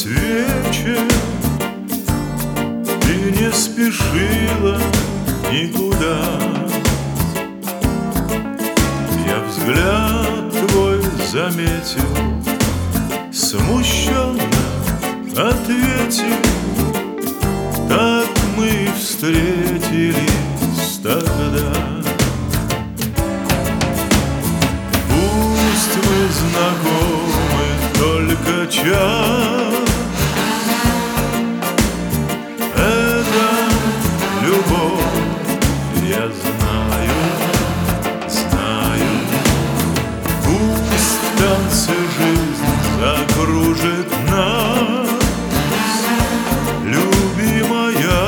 вечер, ты не спешила никуда. Я взгляд твой заметил, смущенно ответил: так мы встретились тогда. Пусть мы знакомы только час, это любовь, я знаю, знаю. Пусть в танце жизнь закружит нас, любимая,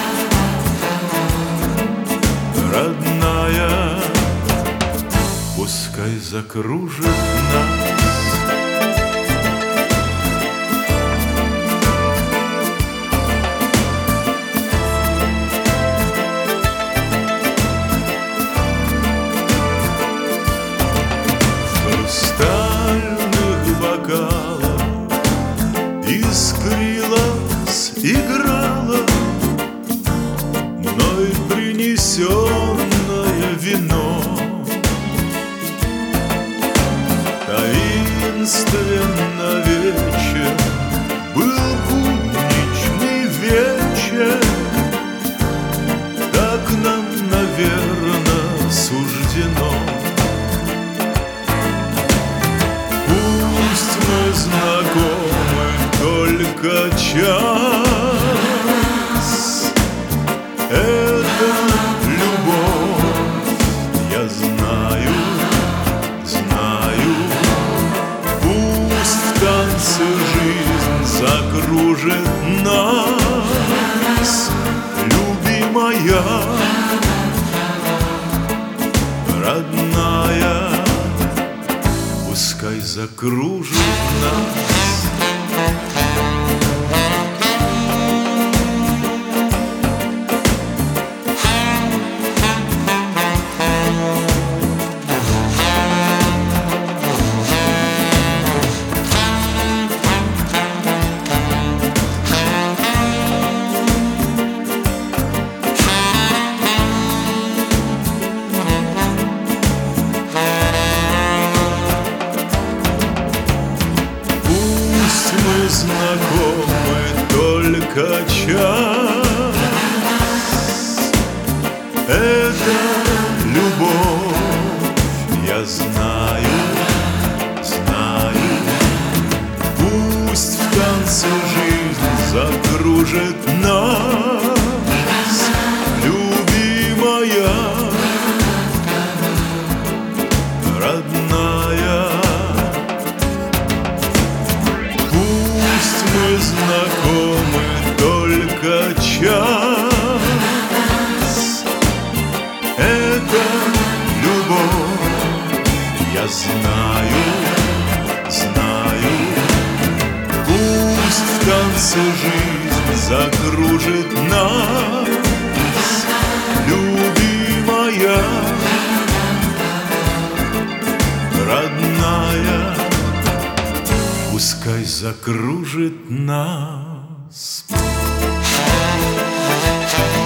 родная, пускай закружит нас. Хрустальных бокалах искрилась, играла мной принесенное вино. Таинственно вечер, был будничный вечер, так нам, наверно, суждено. Пусть мы знакомы только час, это любовь, я знаю, знаю. Пусть в танце жизнь закружит нас, любимая, родная, пускай закружит нас. Мы знакомы только час, это любовь, я знаю, знаю. Пусть в танце жизнь закружит нас, любимая, родная. Мы знакомы только час, это любовь, я знаю, знаю. Пусть в танце жизнь закружит нас, любимая, родная, пускай закружит нас.